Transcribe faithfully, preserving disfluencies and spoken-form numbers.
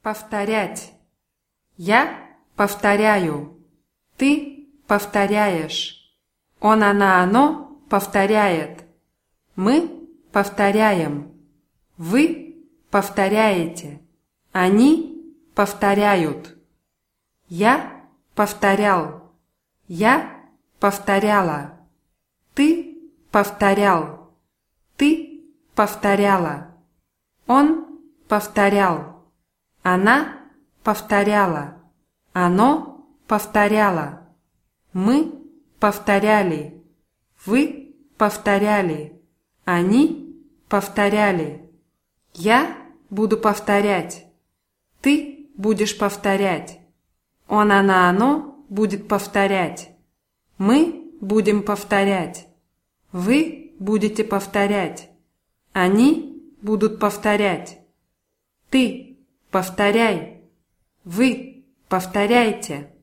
Повторять. Я повторяю. Ты повторяешь. Он, она, оно повторяет. Мы повторяем. Вы повторяете. Они повторяют. Я повторял. Я повторяла. Ты повторял. Ты повторяла. Он повторял. Она повторяла. Оно повторяло. Мы повторяли. Вы повторяли. Они повторяли. Я буду повторять. Ты будешь повторять. Он, она, оно будет повторять. Мы будем повторять. Вы будете повторять. Они будут повторять. Ты повторяй. Вы повторяйте.